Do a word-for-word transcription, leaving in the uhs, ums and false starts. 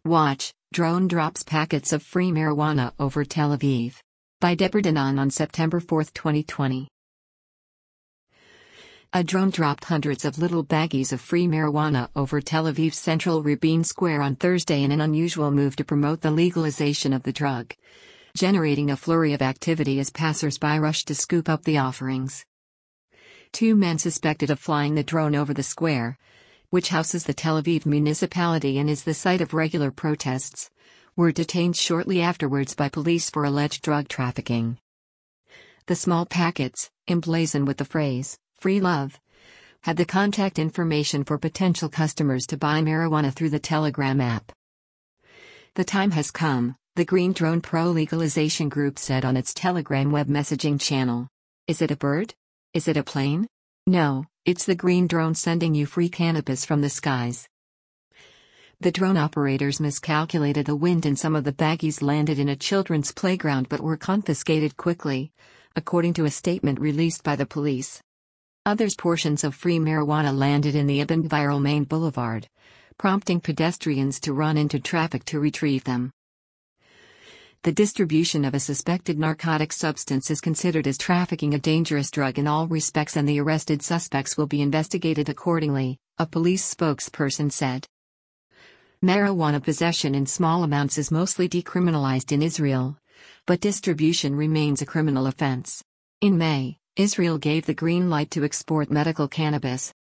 Watch, drone drops packets of free marijuana over Tel Aviv. By Deborah Danan on September fourth, twenty twenty. A drone dropped hundreds of little baggies of free marijuana over Tel Aviv's central Rabin Square on Thursday in an unusual move to promote the legalization of the drug, generating a flurry of activity as passers-by rushed to scoop up the offerings. Two men suspected of flying the drone over the square, which houses the Tel Aviv municipality and is the site of regular protests, were detained shortly afterwards by police for alleged drug trafficking. The small packets, emblazoned with the phrase, "Free Love," had the contact information for potential customers to buy marijuana through the Telegram app. "The time has come," the Green Drone Pro-Legalization Group said on its Telegram web messaging channel. "Is it a bird? Is it a plane? No, it's the green drone sending you free cannabis from the skies." The drone operators miscalculated the wind and some of the baggies landed in a children's playground but were confiscated quickly, according to a statement released by the police. Others portions of free marijuana landed in the Ibn Gvir main boulevard, prompting pedestrians to run into traffic to retrieve them. The distribution of a suspected narcotic substance is considered as trafficking a dangerous drug in all respects, and the arrested suspects will be investigated accordingly, a police spokesperson said. Marijuana possession in small amounts is mostly decriminalized in Israel, but distribution remains a criminal offense. In May, Israel gave the green light to export medical cannabis,